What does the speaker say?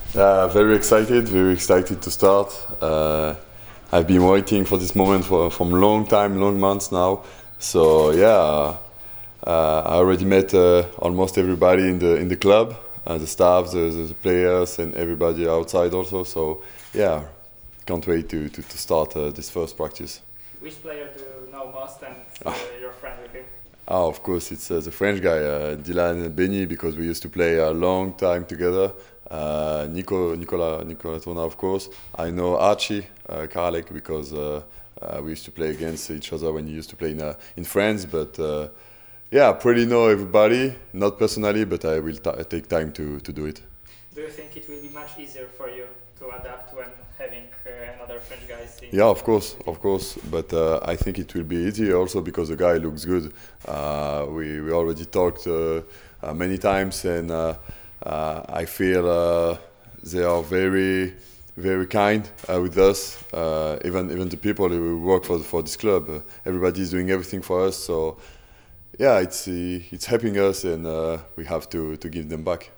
Very excited, very excited to start. I've been waiting for this moment from long time, long months now. So yeah, I already met almost everybody in the club, the staff, the players, and everybody outside also. So yeah, can't wait to start this first practice. Which player do you know most and your friend with him? Oh, of course, it's the French guy, Dylan Benny, because we used to play a long time together. Nicolas Tona, of course. I know Archie Karalek because we used to play against each other when he used to play in France. But yeah, I pretty know everybody, not personally, but I will take time to do it. Do you think it will be much easier for you to adapt when having another French guys? Yeah, of course. But I think it will be easier also because the guy looks good. We already talked many times, and I feel they are very kind with us. Even the people who work for this club, everybody is doing everything for us. So yeah, it's helping us, and we have to give them back.